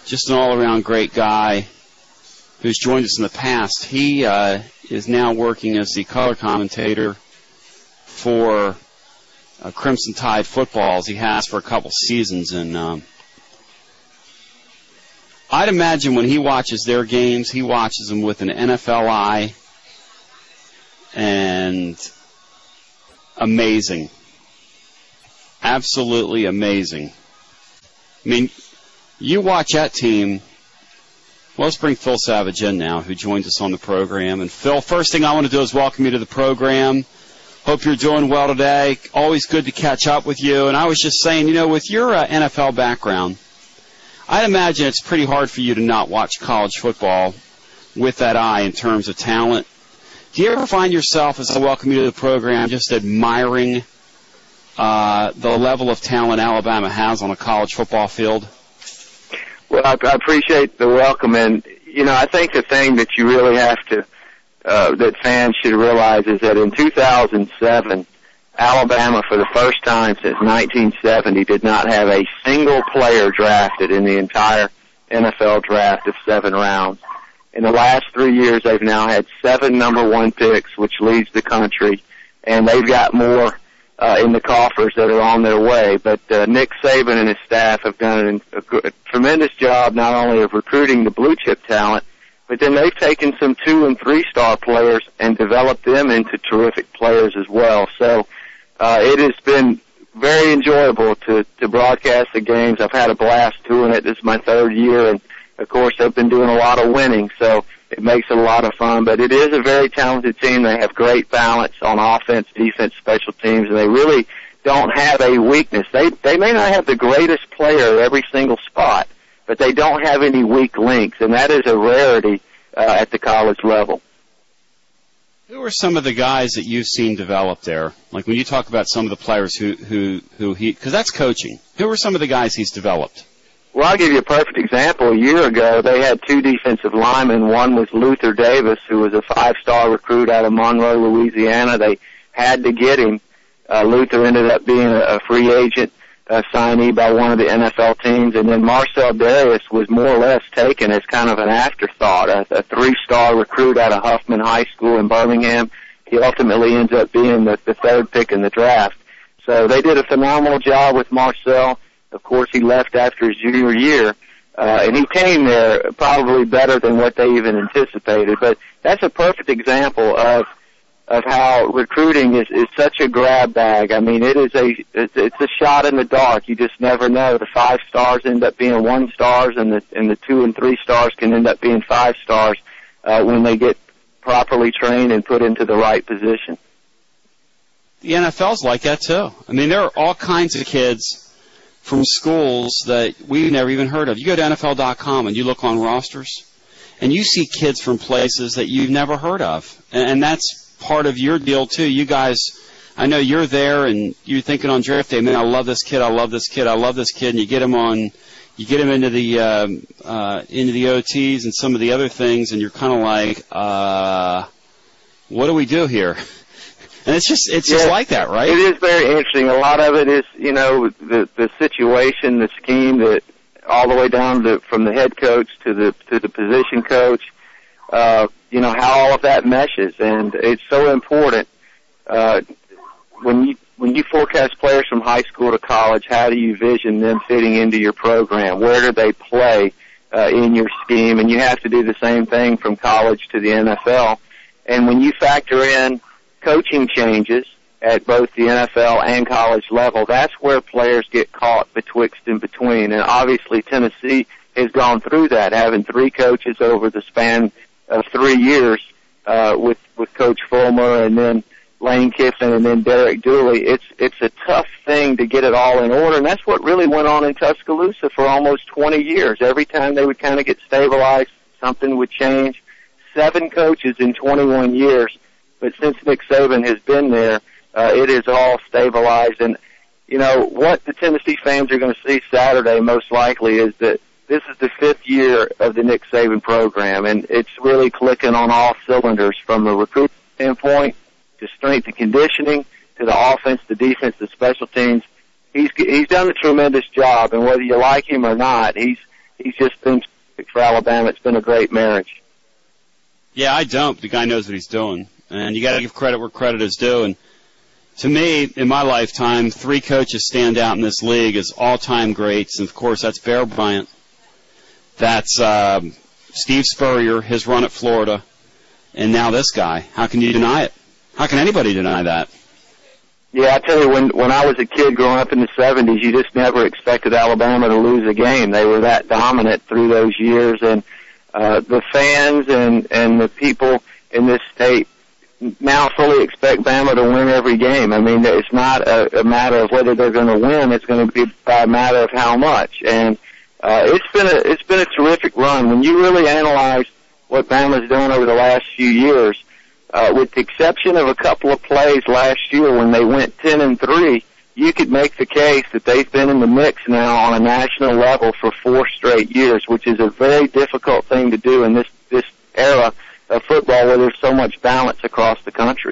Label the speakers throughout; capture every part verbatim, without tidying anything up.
Speaker 1: just an all-around great guy who's joined us in the past. He uh, is now working as the color commentator for uh, Crimson Tide football, as he has for a couple seasons. And um, I'd imagine when he watches their games, he watches them with an N F L eye, and amazing. Absolutely amazing. I mean, you watch that team. Well, let's bring Phil Savage in now, who joins us on the program. And, Phil, first thing I want to do is welcome you to the program. Hope you're doing well today. Always good to catch up with you. And I was just saying, you know, with your uh, N F L background, I'd imagine it's pretty hard for you to not watch college football with that eye in terms of talent. Do you ever find yourself, as I welcome you to the program, just admiring uh, the level of talent Alabama has on a college football field?
Speaker 2: Well, I, I appreciate the welcome, and, you know, I think the thing that you really have to, uh, that fans should realize is that in two thousand seven, Alabama, for the first time since nineteen seventy, did not have a single player drafted in the entire N F L draft of seven rounds. In the last three years, they've now had seven number one picks, which leads the country, and they've got more uh, in the coffers that are on their way. But uh, Nick Saban and his staff have done a, a tremendous job not only of recruiting the blue-chip talent, but then they've taken some two- and three-star players and developed them into terrific players as well. So uh, it has been very enjoyable to, to broadcast the games. I've had a blast doing it. This is my third year, and, of course, they've been doing a lot of winning, so it makes it a lot of fun. But it is a very talented team. They have great balance on offense, defense, special teams, and they really don't have a weakness. They they may not have the greatest player at every single spot, but they don't have any weak links, and that is a rarity uh, at the college level.
Speaker 1: Who are some of the guys that you've seen develop there? Like when you talk about some of the players who, who, who he, because that's coaching. Who are some of the guys he's developed?
Speaker 2: Well, I'll give you a perfect example. A year ago, they had two defensive linemen. One was Luther Davis, who was a five-star recruit out of Monroe, Louisiana. They had to get him. Uh, Luther ended up being a, a free agent uh, signee by one of the N F L teams. And then Marcel Darius was more or less taken as kind of an afterthought, a, a three-star recruit out of Huffman High School in Birmingham. He ultimately ends up being the, the third pick in the draft. So they did a phenomenal job with Marcel. Of course, he left after his junior year, uh, and he came there probably better than what they even anticipated. But that's a perfect example of of how recruiting is, is such a grab bag. I mean, it is a it's, it's a shot in the dark. You just never know. The five stars end up being one stars, and the and the two and three stars can end up being five stars uh, when they get properly trained and put into the right position.
Speaker 1: The N F L's like that too. I mean, there are all kinds of kids from schools that we've never even heard of. You go to N F L dot com and you look on rosters, and you see kids from places that you've never heard of. And, and that's part of your deal, too. You guys, I know you're there, and you're thinking on draft day, man, I love this kid, I love this kid, I love this kid, and you get him on, you get him into the, um, uh, into the O Ts and some of the other things, and you're kind of like, uh, what do we do here? And it's just it's just yeah, like that, right?
Speaker 2: It is very interesting. A lot of it is, you know, the the situation, the scheme, that all the way down to from the head coach to the to the position coach. Uh, you know how all of that meshes, and it's so important uh, when you when you forecast players from high school to college. How do you vision them fitting into your program? Where do they play uh, in your scheme? And you have to do the same thing from college to the N F L. And when you factor in coaching changes at both the N F L and college level, that's where players get caught betwixt and between. And obviously Tennessee has gone through that, having three coaches over the span of three years uh, with, with Coach Fulmer and then Lane Kiffin and then Derek Dooley. It's, it's a tough thing to get it all in order, and that's what really went on in Tuscaloosa for almost twenty years. Every time they would kind of get stabilized, something would change. Seven coaches in twenty-one years. But since Nick Saban has been there, uh, it is all stabilized. And, you know, what the Tennessee fans are going to see Saturday most likely is that this is the fifth year of the Nick Saban program, and it's really clicking on all cylinders from a recruiting standpoint to strength and conditioning to the offense, the defense, the special teams. He's he's done a tremendous job, and whether you like him or not, he's he's just been perfect for Alabama. It's been a great marriage.
Speaker 1: Yeah, I don't. The guy knows what he's doing. And you got to give credit where credit is due. And to me, in my lifetime, three coaches stand out in this league as all-time greats. And, of course, that's Bear Bryant. That's uh, Steve Spurrier, his run at Florida. And now this guy. How can you deny it? How can anybody deny that?
Speaker 2: Yeah, I tell you, when when I was a kid growing up in the seventies, you just never expected Alabama to lose a game. They were that dominant through those years, and uh, the fans and and the people in this state now fully expect Bama to win every game. I mean, it's not a, a matter of whether they're going to win; it's going to be a matter of how much. And uh, it's been a it's been a terrific run. When you really analyze what Bama's done over the last few years. Uh, with the exception of a couple of plays last year when they went ten and three, you could make the case that they've been in the mix now on a national level for four straight years, which is a very difficult thing to do in this, this era of football where there's so much balance across the country.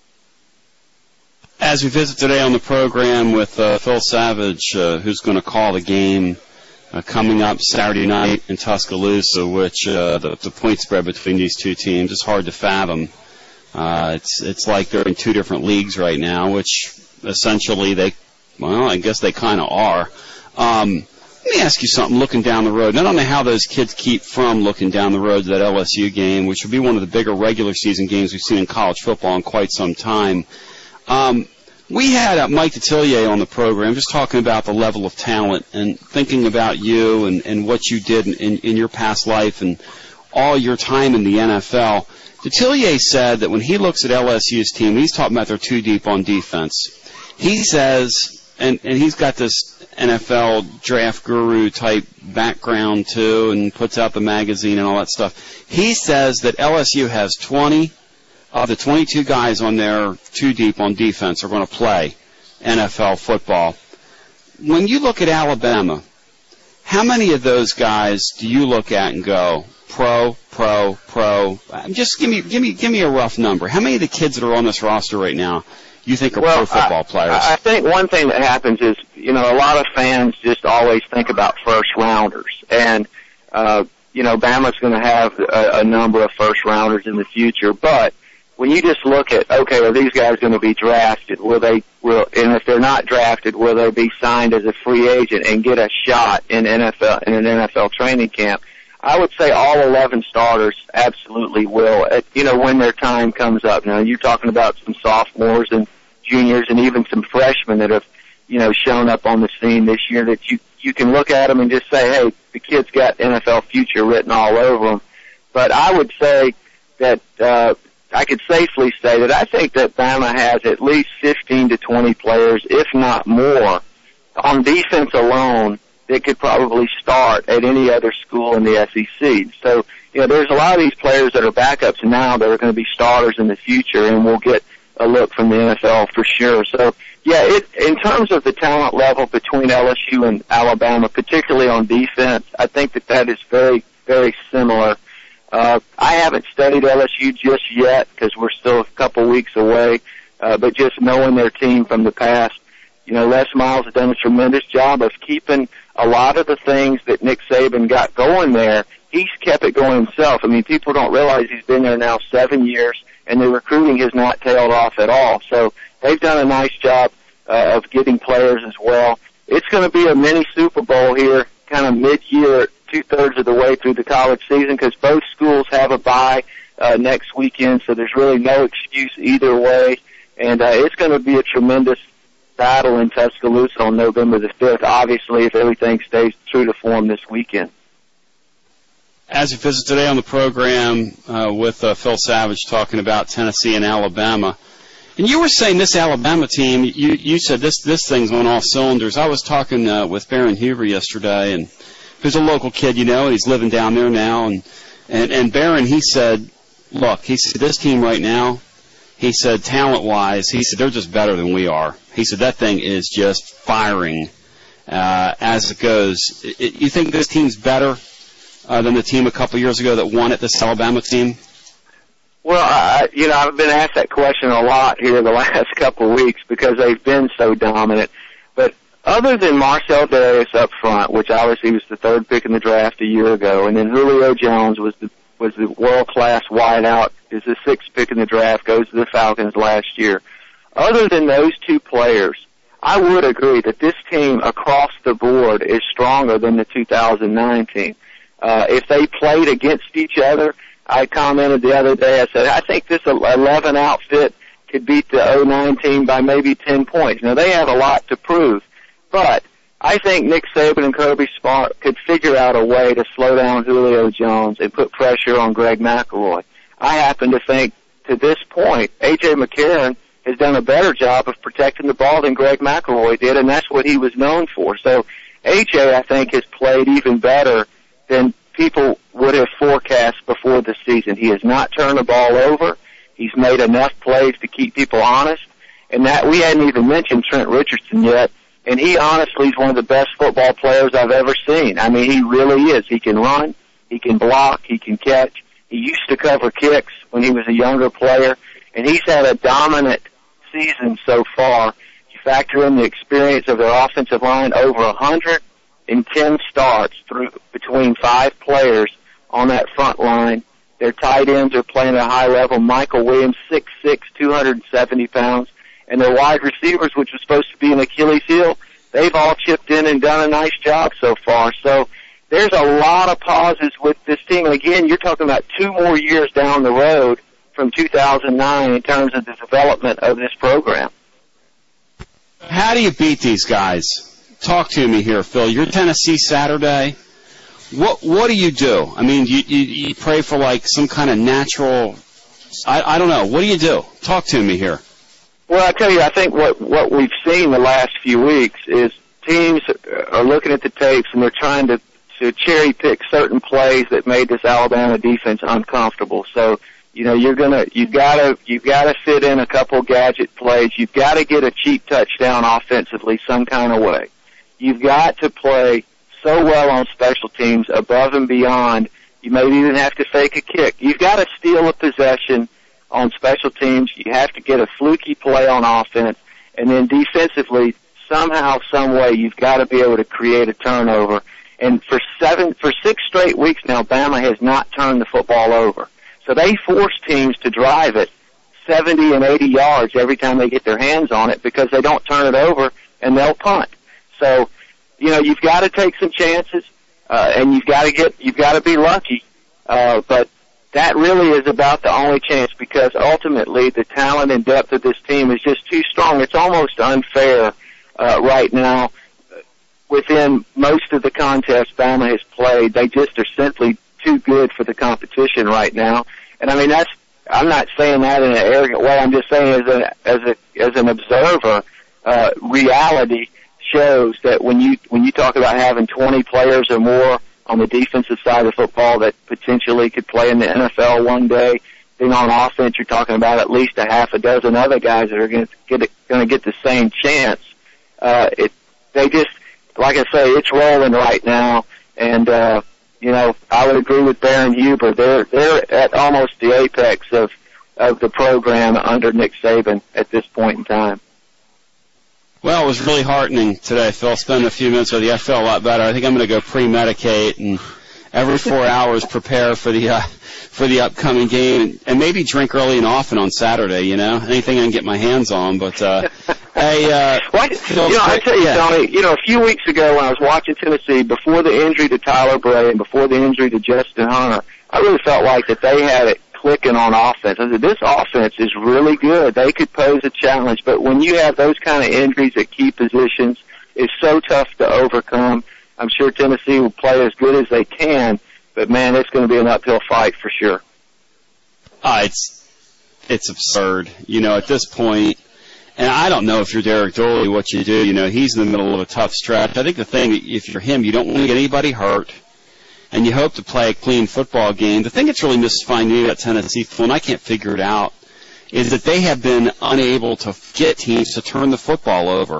Speaker 1: As we visit today on the program with uh, Phil Savage, uh, who's going to call the game uh, coming up Saturday night in Tuscaloosa, which uh, the, the point spread between these two teams is hard to fathom. Uh, it's it's like they're in two different leagues right now, which essentially they, well, I guess they kind of are. Um, let me ask you something, looking down the road. I don't know how those kids keep from looking down the road to that L S U game, which would be one of the bigger regular season games we've seen in college football in quite some time. Um, we had uh, Mike Detillier on the program just talking about the level of talent and thinking about you and, and what you did in, in, in your past life and all your time in the N F L. Detillier said that when he looks at L S U's team, he's talking about they're too deep on defense. He says, and, and he's got this N F L draft guru type background too, and puts out the magazine and all that stuff. He says that L S U has twenty of the twenty-two guys on there too deep on defense are going to play N F L football. When you look at Alabama, how many of those guys do you look at and go, pro, pro, pro? Just give me, give me, give me a rough number. How many of the kids that are on this roster right now you think are
Speaker 2: well,
Speaker 1: pro football
Speaker 2: I,
Speaker 1: players?
Speaker 2: I think one thing that happens is, you know, a lot of fans just always think about first rounders, and uh, you know, Bama's going to have a, a number of first rounders in the future. But when you just look at, okay, are these guys going to be drafted? Will they? Will, and if they're not drafted, will they be signed as a free agent and get a shot in N F L in an N F L training camp? I would say all eleven starters absolutely will, at, you know, when their time comes up. Now, you're talking about some sophomores and juniors and even some freshmen that have, you know, shown up on the scene this year that you, you can look at them and just say, hey, the kid's got N F L future written all over them. But I would say that, uh, I could safely say that I think that Bama has at least fifteen to twenty players, if not more, on defense alone that could probably start at any other school in the S E C. So, you know, there's a lot of these players that are backups now that are going to be starters in the future, and we'll get a look from the N F L for sure. So, yeah, it, in terms of the talent level between L S U and Alabama, particularly on defense, I think that that is very, very similar. Uh, I haven't studied L S U just yet because we're still a couple weeks away, uh, but just knowing their team from the past, you know, Les Miles has done a tremendous job of keeping a lot of the things that Nick Saban got going there. He's kept it going himself. I mean, people don't realize he's been there now seven years, and the recruiting has not tailed off at all. So they've done a nice job uh, of getting players as well. It's going to be a mini Super Bowl here, kind of mid-year, two-thirds of the way through the college season, because both schools have a bye uh, next weekend, so there's really no excuse either way. And uh, it's going to be a tremendous battle in Tuscaloosa on November the fifth, obviously, if everything stays true to form this weekend.
Speaker 1: As we visit today on the program uh, with uh, Phil Savage talking about Tennessee and Alabama, and you were saying this Alabama team, you, you said this this thing's on all cylinders. I was talking uh, with Baron Huber yesterday, and who's a local kid, you know, and he's living down there now, and, and, and Baron, he said, look, he said, this team right now, he said, talent-wise, he said, they're just better than we are. He said, that thing is just firing uh, as it goes. It, you think this team's better uh, than the team a couple years ago that won it, this Alabama team?
Speaker 2: Well, I, you know, I've been asked that question a lot here the last couple of weeks because they've been so dominant. But other than Marcel Darius up front, which obviously was the third pick in the draft a year ago, and then Julio Jones was the was the world-class wideout, is the sixth pick in the draft, goes to the Falcons last year. Other than those two players, I would agree that this team across the board is stronger than the two thousand nine team. Uh, if they played against each other, I commented the other day, I said, I think this eleven outfit could beat the oh nine team by maybe ten points. Now, they have a lot to prove, but I think Nick Saban and Kirby Smart could figure out a way to slow down Julio Jones and put pressure on Greg McElroy. I happen to think, to this point, A J. McCarron has done a better job of protecting the ball than Greg McElroy did, and that's what he was known for. So A J, I think, has played even better than people would have forecast before the season. He has not turned the ball over. He's made enough plays to keep people honest, and that we hadn't even mentioned Trent Richardson yet. And he honestly is one of the best football players I've ever seen. I mean, he really is. He can run, he can block, he can catch. He used to cover kicks when he was a younger player, and he's had a dominant season so far. You factor in the experience of their offensive line, over one hundred ten starts through between five players on that front line. Their tight ends are playing at a high level. Michael Williams, six six, two hundred seventy pounds. And their wide receivers, which was supposed to be an Achilles heel, they've all chipped in and done a nice job so far. So there's a lot of pauses with this team. And again, you're talking about two more years down the road from two thousand nine in terms of the development of this program.
Speaker 1: How do you beat these guys? Talk to me here, Phil. You're Tennessee Saturday. What what do you do? I mean, you, you, you pray for like some kind of natural, I, I don't know. What do you do? Talk to me here.
Speaker 2: Well, I tell you, I think what, what we've seen the last few weeks is teams are looking at the tapes and they're trying to, to cherry pick certain plays that made this Alabama defense uncomfortable. So, you know, you're gonna, you've gotta, you've gotta fit in a couple gadget plays. You've gotta get a cheap touchdown offensively some kind of way. You've got to play so well on special teams above and beyond. You may even have to fake a kick. You've got to steal a possession on special teams. You have to get a fluky play on offense, and then defensively, somehow, some way, you've got to be able to create a turnover. And for seven, for six straight weeks now, Bama has not turned the football over. So they force teams to drive it seventy and eighty yards every time they get their hands on it because they don't turn it over and they'll punt. So, you know, you've got to take some chances, uh, and you've got to get, you've got to be lucky. Uh, but that really is about the only chance because ultimately the talent and depth of this team is just too strong. It's almost unfair uh, right now. Within most of the contests Bama has played, they just are simply too good for the competition right now. And I mean, that's, I'm not saying that in an arrogant way. I'm just saying as a, as a, as an observer, uh, reality shows that when you, when you talk about having twenty players or more on the defensive side of football that potentially could play in the N F L one day, then on offense you're talking about at least a half a dozen other guys that are going to get going to get the same chance. Uh, it, they just, like I say, it's rolling right now, and uh, you know, I would agree with Baron Huber. They're they're at almost the apex of of the program under Nick Saban at this point in time.
Speaker 1: Well, it was really heartening today, Phil. Spending a few minutes with you, I felt a lot better. I think I'm going to go pre-medicate and every four hours prepare for the uh, for the upcoming game, and, and maybe drink early and often on Saturday. You know, anything I can get my hands on. But uh, hey, uh,
Speaker 2: well, you know, I tell you, yeah. Tony. You know, a few weeks ago when I was watching Tennessee, before the injury to Tyler Bray and before the injury to Justin Hunter, I really felt like that they had it clicking on offense. I said, this offense is really good. They could pose a challenge, but when you have those kind of injuries at key positions, it's so tough to overcome. I'm sure Tennessee will play as good as they can, but man, it's going to be an uphill fight for sure.
Speaker 1: Uh, it's it's absurd, you know, at this point. And I don't know if you're Derek Dooley, what you do. You know, he's in the middle of a tough stretch. I think the thing, if you're him, you don't want to get anybody hurt, and you hope to play a clean football game. The thing that's really mystifying me about Tennessee, and I can't figure it out, is that they have been unable to get teams to turn the football over.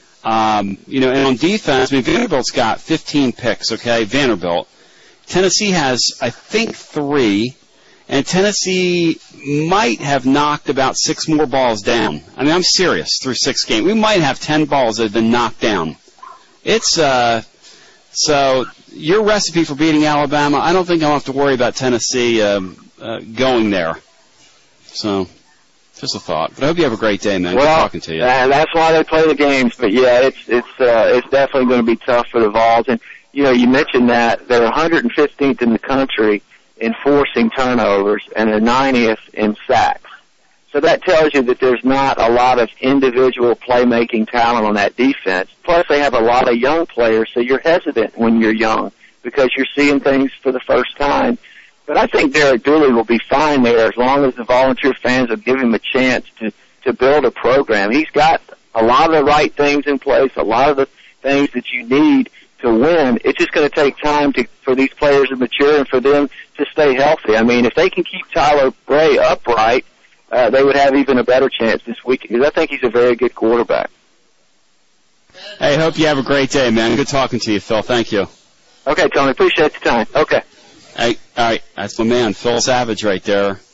Speaker 1: Um, you know, and on defense, I mean, Vanderbilt's got fifteen picks, okay, Vanderbilt. Tennessee has, I think, three, and Tennessee might have knocked about six more balls down. I mean, I'm serious, through six games. We might have ten balls that have been knocked down it's uh, so your recipe for beating Alabama. I don't think I'll have to worry about Tennessee um, uh, going there. So, just a thought. But I hope you have a great day, man.
Speaker 2: Well,
Speaker 1: Good talking to you.
Speaker 2: Uh, that's why they play the games. But yeah, it's it's uh, it's definitely going to be tough for the Vols. And you know, you mentioned that they're one hundred fifteenth in the country in forcing turnovers and they're ninetieth in sacks. So that tells you that there's not a lot of individual playmaking talent on that defense. Plus, they have a lot of young players, so you're hesitant when you're young because you're seeing things for the first time. But I think Derek Dooley will be fine there as long as the Volunteer fans will give him a chance to, to build a program. He's got a lot of the right things in place, a lot of the things that you need to win. It's just going to take time to, for these players to mature and for them to stay healthy. I mean, if they can keep Tyler Bray upright, uh, they would have even a better chance this week because I think he's a very good quarterback.
Speaker 1: Hey, hope you have a great day, man. Good talking to you, Phil. Thank you.
Speaker 2: Okay, Tony. Appreciate the time. Okay.
Speaker 1: Hey, all right. That's my man, Phil Savage right there.